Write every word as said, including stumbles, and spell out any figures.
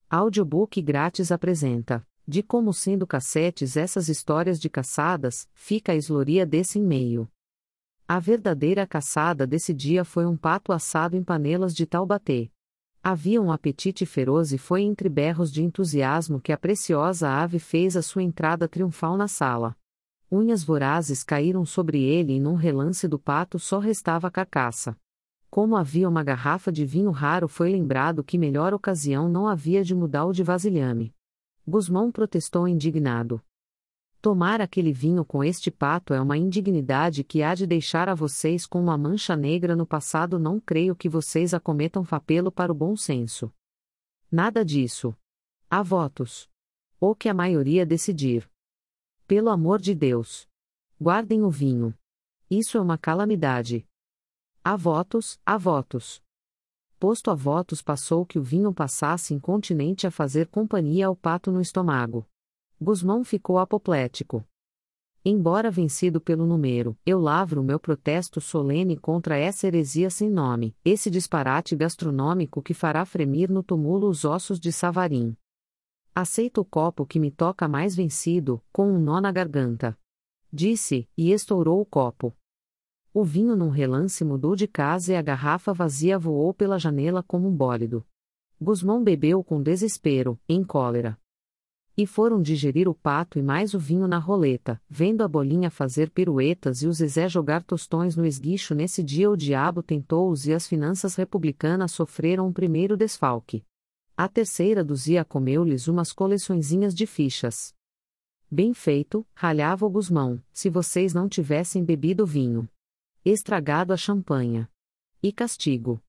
Audiobook grátis apresenta, de como sendo cassetes essas histórias de caçadas, fica a esloria desse e-mail. A verdadeira caçada desse dia foi um pato assado em panelas de Taubaté. Havia um apetite feroz e foi entre berros de entusiasmo que a preciosa ave fez a sua entrada triunfal na sala. Unhas vorazes caíram sobre ele e num relance do pato só restava a carcaça. Como havia uma garrafa de vinho raro, foi lembrado que melhor ocasião não havia de mudar o de vasilhame. Gusmão protestou indignado. Tomar aquele vinho com este pato é uma indignidade que há de deixar a vocês com uma mancha negra no passado. Não creio que vocês acometam fapelo para o bom senso. Nada disso. Há votos. Ou que a maioria decidir. Pelo amor de Deus. Guardem o vinho. Isso é uma calamidade. Há votos, há votos. Posto a votos, passou que o vinho passasse incontinente a fazer companhia ao pato no estômago. Gusmão ficou apoplético. Embora vencido pelo número, eu lavro meu protesto solene contra essa heresia sem nome, esse disparate gastronômico que fará fremir no túmulo os ossos de Savarim. Aceito o copo que me toca mais vencido, com um nó na garganta. Disse, e estourou o copo. O vinho num relance mudou de casa e a garrafa vazia voou pela janela como um bólido. Gusmão bebeu com desespero, em cólera. E foram digerir o pato e mais o vinho na roleta, vendo a bolinha fazer piruetas e o Zezé jogar tostões no esguicho. Nesse dia o diabo tentou-os e as finanças republicanas sofreram um primeiro desfalque. A terceira dúzia comeu-lhes umas coleçõezinhas de fichas. Bem feito, ralhava o Gusmão, se vocês não tivessem bebido vinho. Estragado a champanha. E castigo.